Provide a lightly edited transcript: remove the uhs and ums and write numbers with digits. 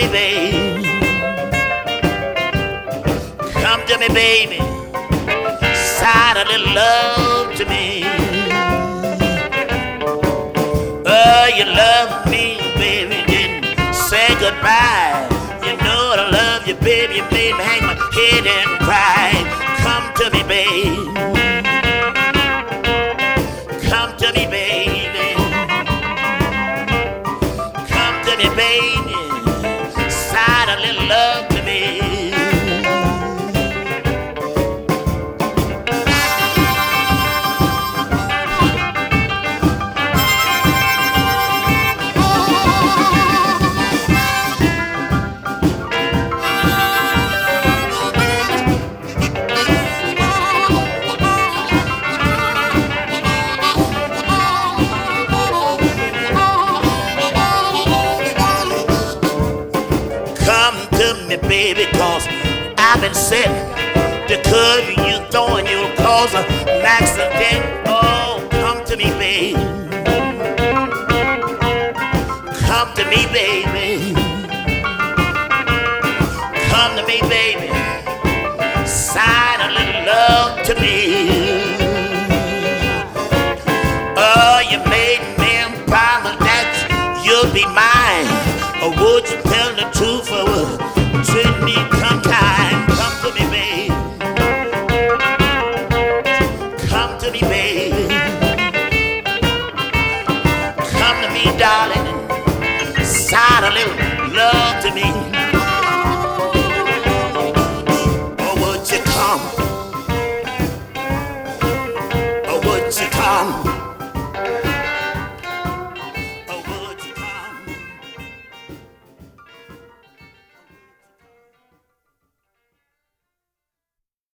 baby. Come to me, baby. Sign a little love to me. Oh, you love me, baby. Didn't say goodbye. You know I love you, baby. You made me hang my head and cry. Come to me, baby. Come to me, baby. Come to me, baby. Sign a little love to me. Baby, cause I've been set to curve you, throwing you'll cause an accident. Oh, come to me, baby. Come to me, baby. Come to me, baby. Sign a little love to me. Oh, you made me promise that you'll be mine. Or would you tell the truth or treat me kind? Come to me, babe. Come to me, babe. Come to me, darling. Sign a little love to me.